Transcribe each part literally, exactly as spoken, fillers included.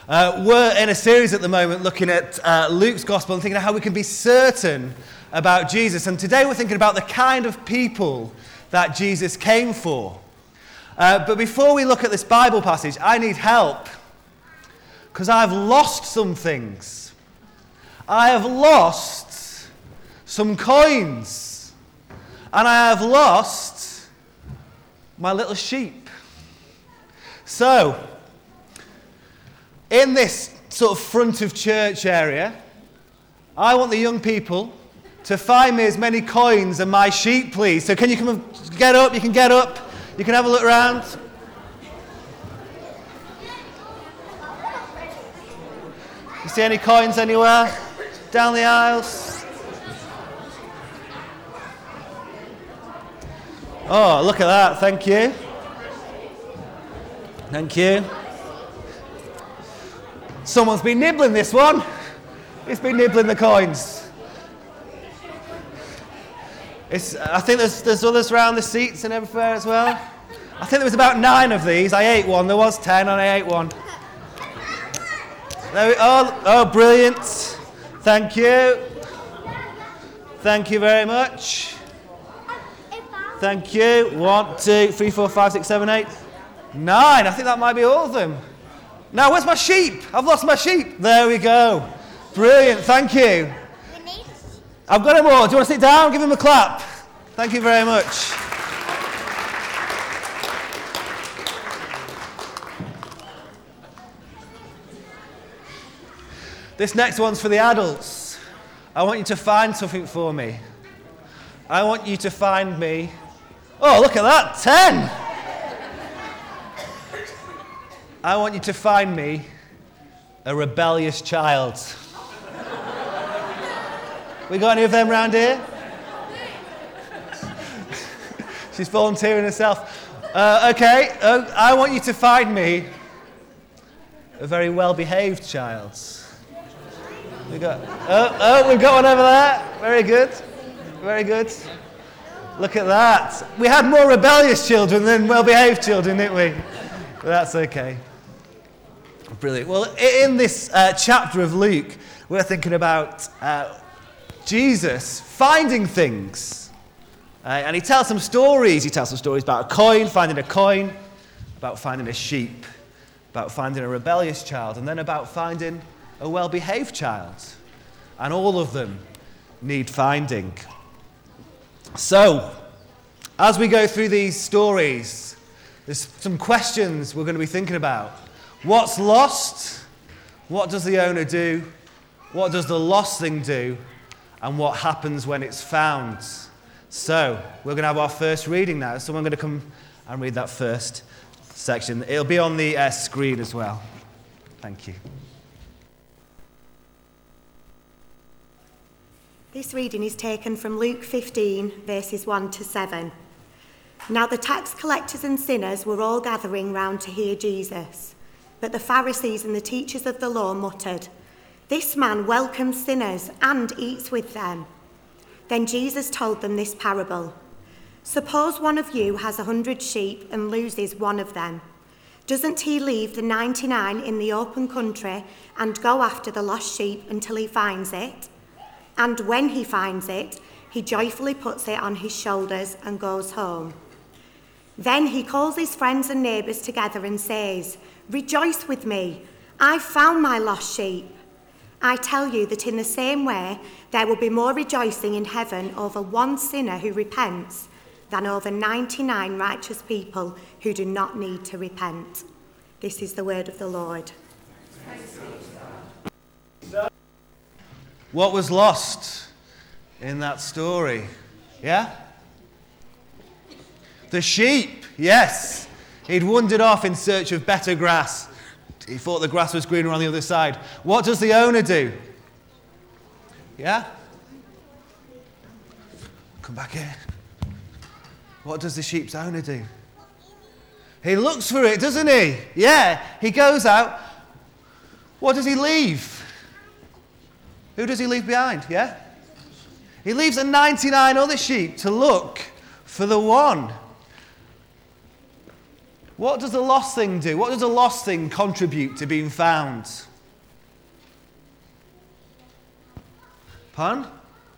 Uh, we're in a series at the moment looking at uh, Luke's gospel and thinking of how we can be certain about Jesus. And today we're thinking about the kind of people that Jesus came for. Uh, but before we look at this Bible passage, I need help because I've lost some things. I have lost some coins and I have lost my little sheep. So, in this sort of front of church area, I want the young people to find me as many coins and my sheep, please. So can you come and get up? You can get up. You can have a look around. You see any coins anywhere? Down the aisles? Oh, look at that. Thank you. Thank you. Someone's been nibbling this one. It's been nibbling the coins. It's, I think there's, there's others around the seats and everywhere as well. I think there was about nine of these. I ate one. There was ten and I ate one. There we, oh, oh, brilliant. Thank you. Thank you very much. Thank you. One, two, three, four, five, six, seven, eight, nine. I think that might be all of them. Now, where's my sheep? I've lost my sheep. There we go. Brilliant. Thank you. I've got them all. Do you want to sit down? Give him a clap. Thank you very much. This next one's for the adults. I want you to find something for me. I want you to find me... Oh, look at that. Ten. I want you to find me a rebellious child. We got any of them around here? She's volunteering herself. Uh, okay, uh, I want you to find me a very well-behaved child. We got. Oh, oh, we've got one over there. Very good, very good. Look at that. We had more rebellious children than well-behaved children, didn't we? But that's okay. Brilliant. Well, in this uh, chapter of Luke, we're thinking about uh, Jesus finding things. Uh, and he tells some stories. He tells some stories about a coin, finding a coin, about finding a sheep, about finding a rebellious child, and then about finding a well-behaved child. And all of them need finding. So, as we go through these stories, there's some questions we're going to be thinking about. What's lost? What does the owner do? What does the lost thing do? And what happens when it's found? So, we're going to have our first reading now. So, I'm going to come and read that first section. It'll be on the uh, screen as well. Thank you. This reading is taken from Luke fifteen, verses one to seven. Now the tax collectors and sinners were all gathering round to hear Jesus. But the Pharisees and the teachers of the law muttered, "This man welcomes sinners and eats with them." Then Jesus told them this parable. "Suppose one of you has a hundred sheep and loses one of them. Doesn't he leave the ninety-nine in the open country and go after the lost sheep until he finds it? And when he finds it, he joyfully puts it on his shoulders and goes home. Then he calls his friends and neighbours together and says, 'Rejoice with me, I've found my lost sheep.' I tell you that in the same way, there will be more rejoicing in heaven over one sinner who repents than over ninety-nine righteous people who do not need to repent." This is the word of the Lord. What was lost in that story? Yeah? The sheep, yes. He'd wandered off in search of better grass. He thought the grass was greener on the other side. What does the owner do? Yeah? Come back here. What does the sheep's owner do? He looks for it, doesn't he? Yeah, he goes out. What does he leave? Who does he leave behind? Yeah? He leaves the ninety-nine other sheep to look for the one. What does a lost thing do? What does a lost thing contribute to being found? Pardon?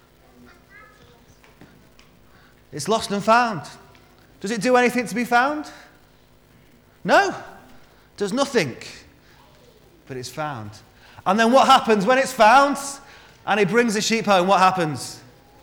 It's lost and found. Does it do anything to be found? No. It does nothing. But it's found. And then what happens when it's found and he brings the sheep home? What happens?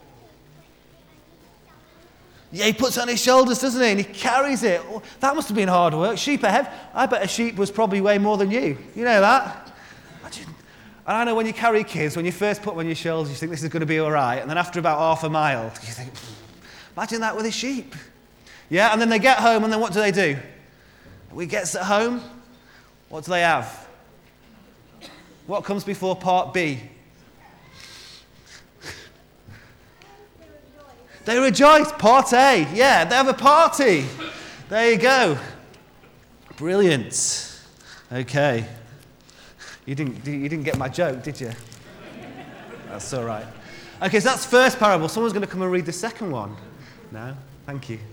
Yeah, he puts it on his shoulders, doesn't he? And he carries it. Oh, that must have been hard work. Sheep ahead. I bet a sheep was probably way more than you. You know that? Imagine. And I know when you carry kids, when you first put them on your shoulders, you think this is going to be all right. And then after about half a mile, you think, imagine that with a sheep. Yeah, and then they get home, and then what do they do? When he gets at home, what do they have? What comes before part B? They rejoice. Part A. Yeah, they have a party. There you go. Brilliant. Okay. You didn't, you didn't get my joke, did you? That's all right. Okay, so that's first parable. Someone's going to come and read the second one. No? Thank you.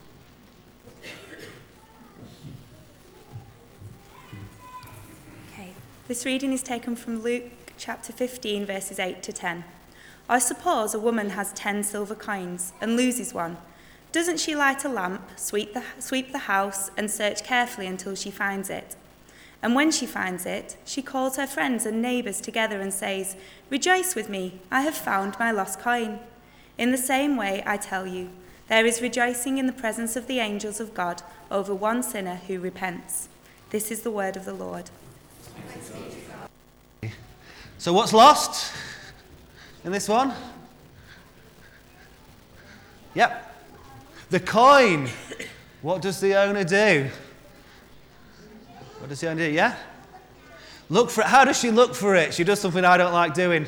Okay. This reading is taken from Luke chapter fifteen, verses eight to ten. I suppose a woman has ten silver coins and loses one. Doesn't she light a lamp, sweep the, sweep the house, and search carefully until she finds it? And when she finds it, she calls her friends and neighbours together and says, "Rejoice with me, I have found my lost coin." In the same way, I tell you, there is rejoicing in the presence of the angels of God over one sinner who repents. This is the word of the Lord. So what's lost in this one? Yep. The coin. What does the owner do? What does the owner do? Yeah? Look for it. How does she look for it? She does something I don't like doing.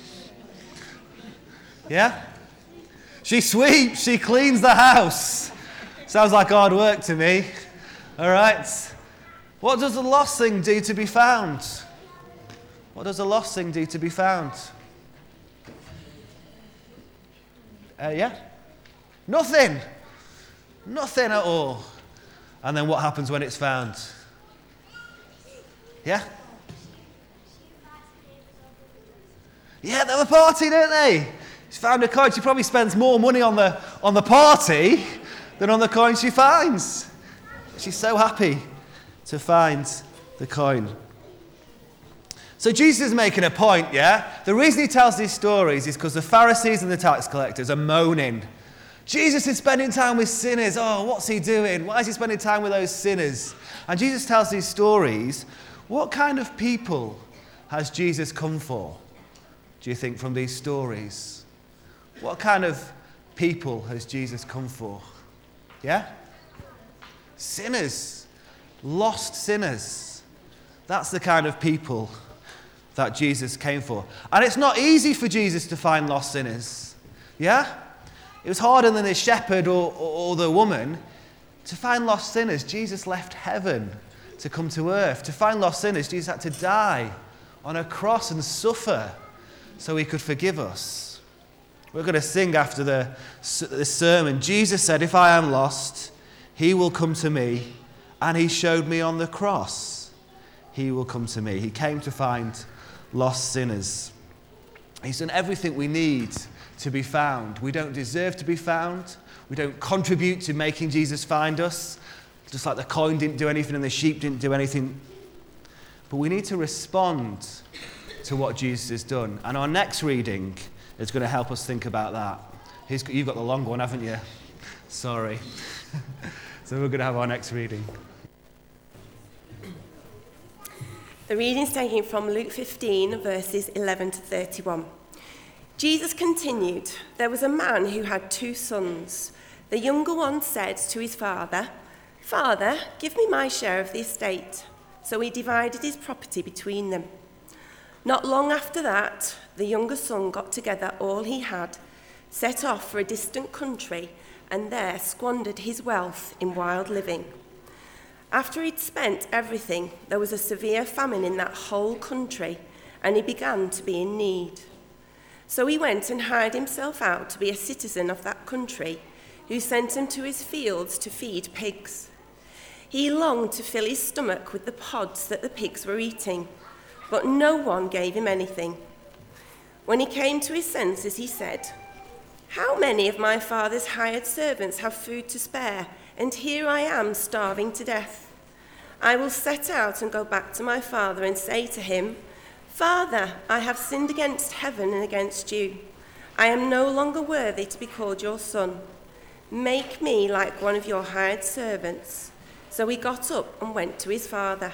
Yeah? She sweeps. She cleans the house. Sounds like hard work to me. All right. What does the lost thing do to be found? What does a lost thing do to be found? Uh, yeah? Nothing. Nothing at all. And then what happens when it's found? Yeah? Yeah, they have a party, don't they? She's found a coin. She probably spends more money on the, on the party than on the coin she finds. She's so happy to find the coin. So Jesus is making a point, yeah? The reason he tells these stories is because the Pharisees and the tax collectors are moaning. Jesus is spending time with sinners. Oh, what's he doing? Why is he spending time with those sinners? And Jesus tells these stories. What kind of people has Jesus come for, do you think, from these stories? What kind of people has Jesus come for? Yeah? Sinners. Lost sinners. That's the kind of people that Jesus came for. And it's not easy for Jesus to find lost sinners. Yeah? It was harder than the shepherd or, or, or the woman. To find lost sinners, Jesus left heaven to come to earth. To find lost sinners, Jesus had to die on a cross and suffer so he could forgive us. We're going to sing after the, the sermon. Jesus said, "If I am lost, he will come to me." And he showed me on the cross. He will come to me. He came to find lost sinners. He's done everything we need to be found. We don't deserve to be found. We don't contribute to making Jesus find us. Just like the coin didn't do anything and the sheep didn't do anything. But we need to respond to what Jesus has done. And our next reading is going to help us think about that. He's, you've got the long one, haven't you? Sorry. So we're going to have our next reading. The reading is taken from Luke fifteen, verses eleven to thirty-one. Jesus continued, "There was a man who had two sons. The younger one said to his father, 'Father, give me my share of the estate.' So he divided his property between them. Not long after that, the younger son got together all he had, set off for a distant country, and there squandered his wealth in wild living. After he'd spent everything, there was a severe famine in that whole country, and he began to be in need. So he went and hired himself out to be a citizen of that country, who sent him to his fields to feed pigs. He longed to fill his stomach with the pods that the pigs were eating, but no one gave him anything. When he came to his senses, he said, "How many of my father's hired servants have food to spare, and here I am starving to death? I will set out and go back to my father and say to him, 'Father, I have sinned against heaven and against you. I am no longer worthy to be called your son. Make me like one of your hired servants.' So he got up and went to his father.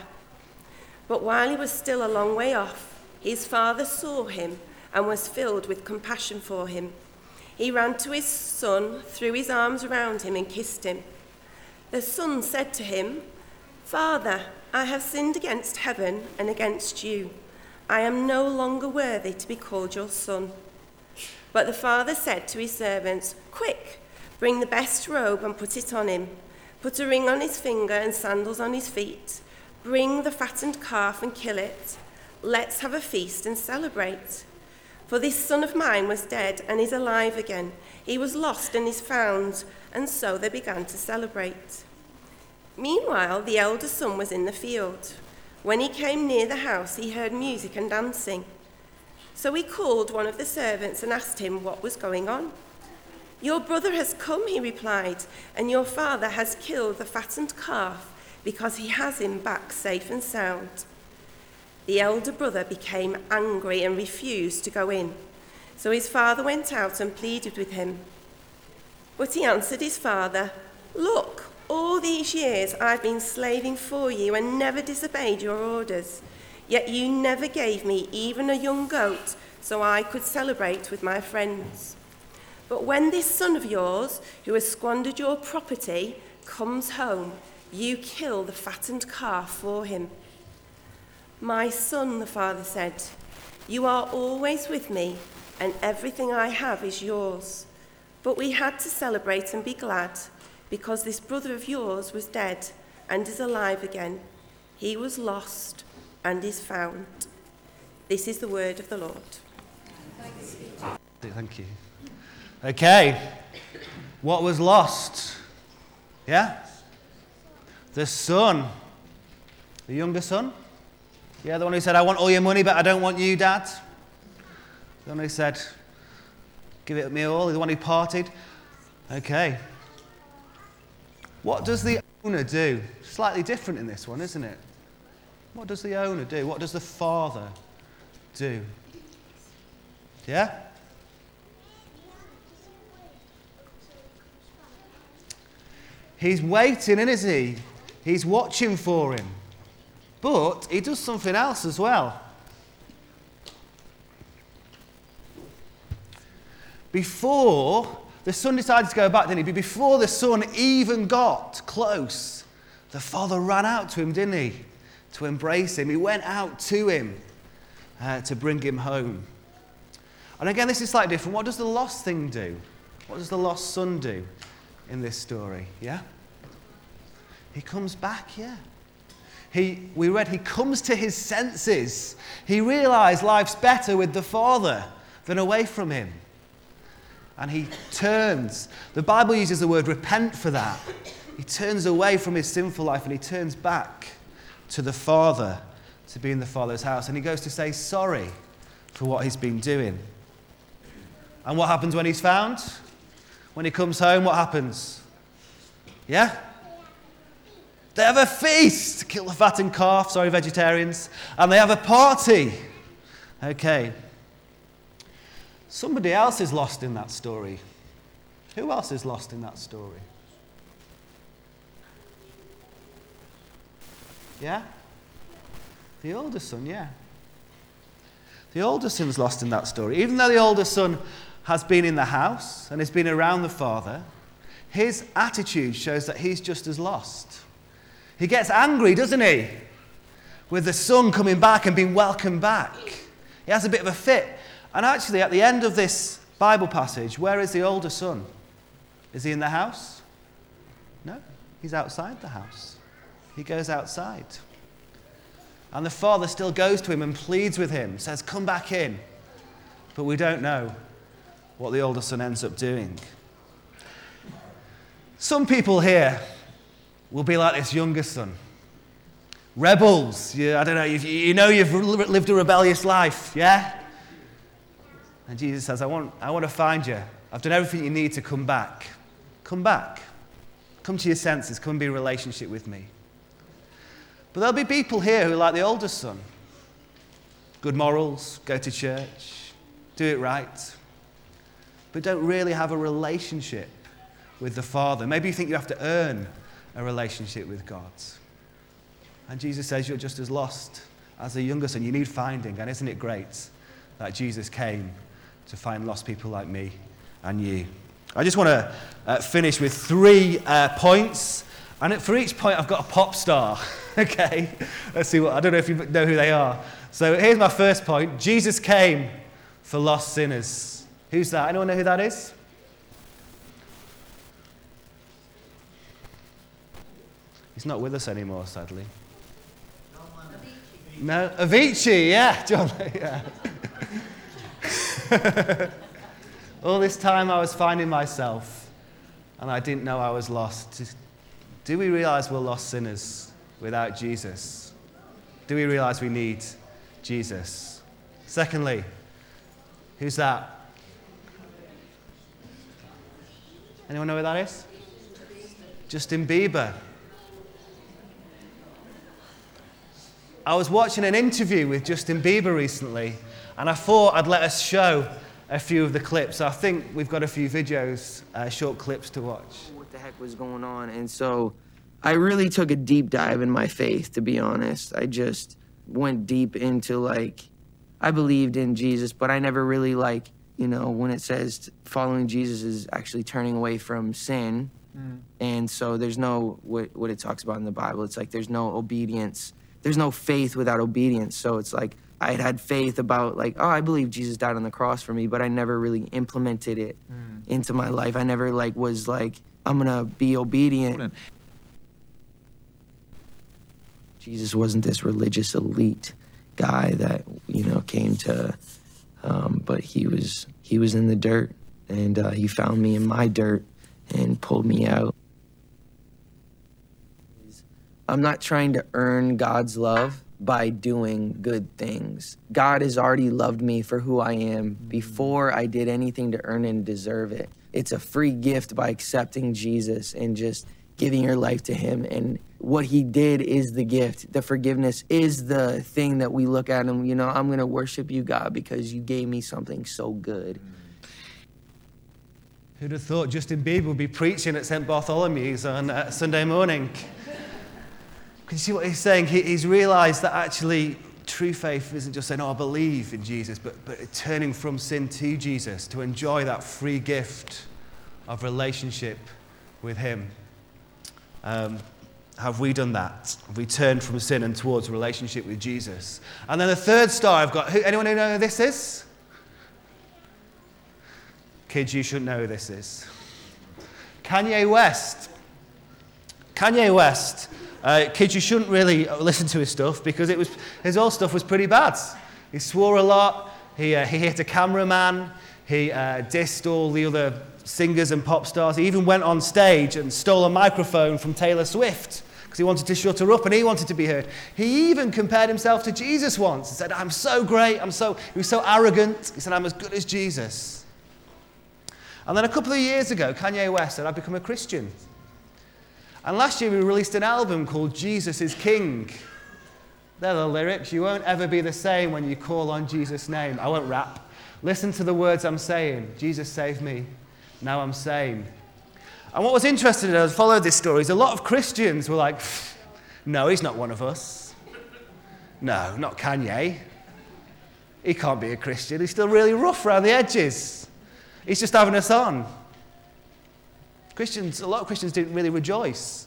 But while he was still a long way off, his father saw him and was filled with compassion for him. He ran to his son, threw his arms around him and kissed him. The son said to him, 'Father, I have sinned against heaven and against you. I am no longer worthy to be called your son.' But the father said to his servants, 'Quick, bring the best robe and put it on him. Put a ring on his finger and sandals on his feet. Bring the fattened calf and kill it. Let's have a feast and celebrate. For this son of mine was dead and is alive again. He was lost and is found.' And so they began to celebrate. Meanwhile, the elder son was in the field. When he came near the house, he heard music and dancing. So he called one of the servants and asked him what was going on. 'Your brother has come,' he replied, 'and your father has killed the fattened calf because he has him back safe and sound.' The elder brother became angry and refused to go in. So his father went out and pleaded with him. But he answered his father, 'Look, all these years I've been slaving for you and never disobeyed your orders. Yet you never gave me even a young goat so I could celebrate with my friends. But when this son of yours, who has squandered your property, comes home, you kill the fattened calf for him.' 'My son,' the father said, 'you are always with me, and everything I have is yours. But we had to celebrate and be glad, because this brother of yours was dead and is alive again. He was lost and is found.' This is the word of the Lord." Thank you. Okay, what was lost? Yeah? The son. The younger son? Yeah, the one who said, "I want all your money, but I don't want you, Dad." The one who said, "Give it me all." The one who parted. Okay. What does the owner do? Slightly different in this one, isn't it? What does the owner do? What does the father do? Yeah? He's waiting, isn't he? He's watching for him. But he does something else as well. Before the son decided to go back, didn't he? But before the son even got close, the father ran out to him, didn't he? To embrace him. He went out to him uh, to bring him home. And again, this is slightly different. What does the lost thing do? What does the lost son do in this story? Yeah? He comes back, yeah. He, we read, he comes to his senses. He realized life's better with the father than away from him. And he turns. The Bible uses the word repent for that. He turns away from his sinful life and he turns back to the Father, to be in the Father's house. And he goes to say sorry for what he's been doing. And what happens when he's found? When he comes home, what happens? Yeah? They have a feast. Kill the fattened calf, sorry vegetarians. And they have a party. Okay. Somebody else is lost in that story. Who else is lost in that story? Yeah? The older son, yeah. The older son's lost in that story. Even though the older son has been in the house and has been around the father, his attitude shows that he's just as lost. He gets angry, doesn't he? With the son coming back and being welcomed back. He has a bit of a fit. And actually, at the end of this Bible passage, where is the older son? Is he in the house? No, he's outside the house. He goes outside. And the father still goes to him and pleads with him, says, "Come back in." But we don't know what the older son ends up doing. Some people here we'll be like this younger son. Rebels, yeah, I don't know, you, you know you've lived a rebellious life, yeah? And Jesus says, I want, I want to find you. I've done everything you need to come back. Come back. Come to your senses. Come and be in a relationship with me. But there'll be people here who are like the oldest son. Good morals, go to church, do it right, but don't really have a relationship with the Father. Maybe you think you have to earn a relationship with God. And Jesus says you're just as lost as the younger son. You need finding. And isn't it great that Jesus came to find lost people like me and you? I just want to uh, finish with three uh, points. And for each point, I've got a pop star. Okay? Let's see what, I don't know if you know who they are. So here's my first point. Jesus came for lost sinners. Who's that? Anyone know who that is? He's not with us anymore, sadly. No, Avicii, yeah, John, yeah. All this time I was finding myself, and I didn't know I was lost. Do we realize we're lost sinners without Jesus? Do we realize we need Jesus? Secondly, who's that? Anyone know who that is? Justin Bieber. I was watching an interview with Justin Bieber recently, and I thought I'd let us show a few of the clips. I think we've got a few videos, uh, short clips to watch. What the heck was going on? And so I really took a deep dive in my faith, to be honest. I just went deep into, like, I believed in Jesus, but I never really, like, you know, when it says following Jesus is actually turning away from sin. Mm. And so there's no, what, what it talks about in the Bible, it's like there's no obedience. There's no faith without obedience. So it's like I had had faith about, like, oh, I believe Jesus died on the cross for me, but I never really implemented it mm. into my life. I never, like, was like, I'm gonna be obedient. Jesus wasn't this religious elite guy that, you know, came to, um, but he was he was in the dirt, and uh, he found me in my dirt and pulled me out. I'm not trying to earn God's love by doing good things. God has already loved me for who I am before I did anything to earn and deserve it. It's a free gift by accepting Jesus and just giving your life to him. And what he did is the gift. The forgiveness is the thing that we look at and, you know, I'm going to worship you, God, because you gave me something so good. Who'd have thought Justin Bieber would be preaching at Saint Bartholomew's on uh, Sunday morning? Can you see what he's saying? He, he's realized that actually true faith isn't just saying, oh, I believe in Jesus, but, but turning from sin to Jesus to enjoy that free gift of relationship with him. Um, have we done that? Have we turned from sin and towards a relationship with Jesus? And then the third star I've got, who, anyone who know who this is? Kids, you shouldn't know who this is. Kanye West. Kanye West. Uh, kids, you shouldn't really listen to his stuff because it was his old stuff was pretty bad. He swore a lot. He uh, he hit a cameraman. He uh, dissed all the other singers and pop stars. He even went on stage and stole a microphone from Taylor Swift because he wanted to shut her up and he wanted to be heard. He even compared himself to Jesus once and said, "I'm so great. I'm so." He was so arrogant. He said, "I'm as good as Jesus." And then a couple of years ago, Kanye West said, "I've become a Christian." And last year we released an album called Jesus is King. They're the lyrics. You won't ever be the same when you call on Jesus' name. I won't rap. Listen to the words I'm saying. Jesus saved me. Now I'm sane. And what was interesting as I followed this story is a lot of Christians were like, no, he's not one of us. No, not Kanye. He can't be a Christian. He's still really rough around the edges. He's just having us on. Christians, a lot of Christians didn't really rejoice.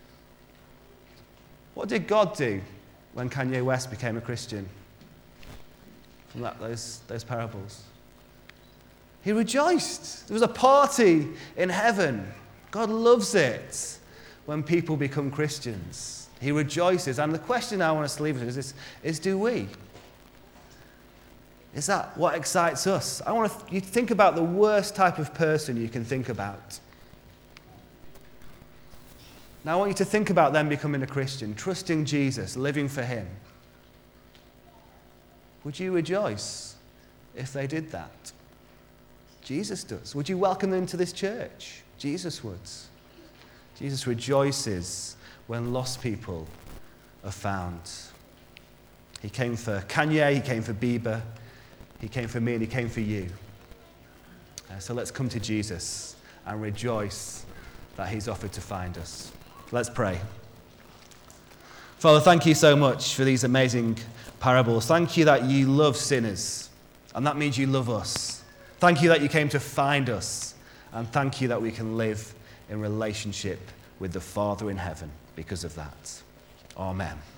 What did God do when Kanye West became a Christian? From that, those, those parables. He rejoiced. There was a party in heaven. God loves it when people become Christians. He rejoices. And the question I want us to leave with is this, is do we? Is that what excites us? I want to, you think about the worst type of person you can think about. Now I want you to think about them becoming a Christian, trusting Jesus, living for him. Would you rejoice if they did that? Jesus does. Would you welcome them to this church? Jesus would. Jesus rejoices when lost people are found. He came for Kanye, he came for Bieber, he came for me, and he came for you. Uh, so let's come to Jesus and rejoice that he's offered to find us. Let's pray. Father, thank you so much for these amazing parables. Thank you that you love sinners, and that means you love us. Thank you that you came to find us, and thank you that we can live in relationship with the Father in heaven because of that. Amen.